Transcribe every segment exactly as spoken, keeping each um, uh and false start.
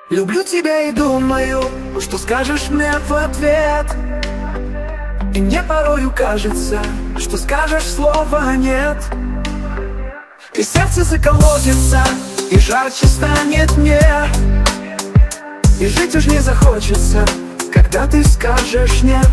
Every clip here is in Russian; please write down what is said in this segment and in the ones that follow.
Люблю тебя и думаю, что скажешь мне в ответ. И мне порою кажется, что скажешь слова нет. И сердце заколотится, и жарче станет мне. И жить уж не захочется, когда ты скажешь нет.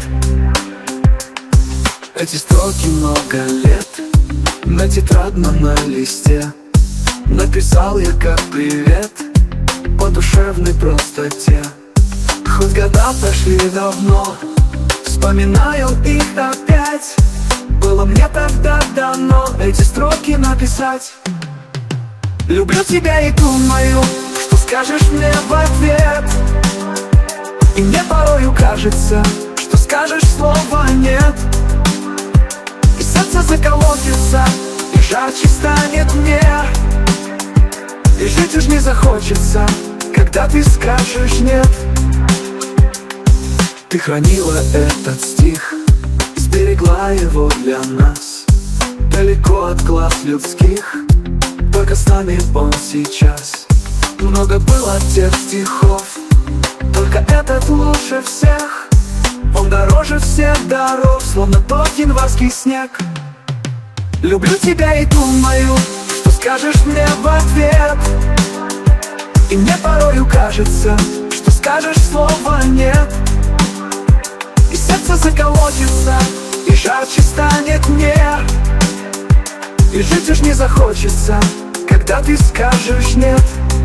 Эти строки много лет на тетрадном на листе написал я как привет по душевной простоте. Хоть года прошли давно, вспоминаю их опять. Было мне тогда дано эти строки написать. Люблю тебя и думаю, что скажешь мне в ответ. И мне порою кажется, что скажешь слова нет. И сердце заколотится, и жарче станет мне. И жить уж не захочется, когда ты скажешь нет. Ты хранила этот стих, сберегла его для нас, далеко от глаз людских, только с нами он сейчас. Много было тех стихов, только этот лучше всех. Он дороже всех дорог, словно тот январский снег. Люблю тебя и думаю, что скажешь мне в ответ. И мне порою кажется, что скажешь слова нет. И сердце заколотится, и жарче станет мне. И жить уж не захочется, когда ты скажешь нет.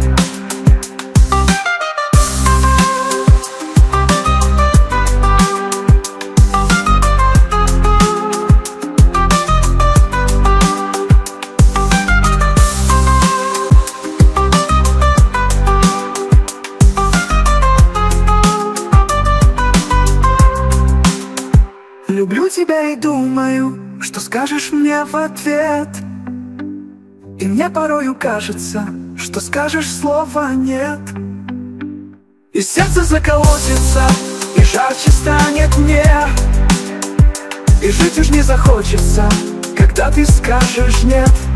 Люблю тебя и думаю, что скажешь мне в ответ. И мне порою кажется, что скажешь слова нет. И сердце заколотится, и жарче станет мне. И жить уж не захочется, когда ты скажешь нет.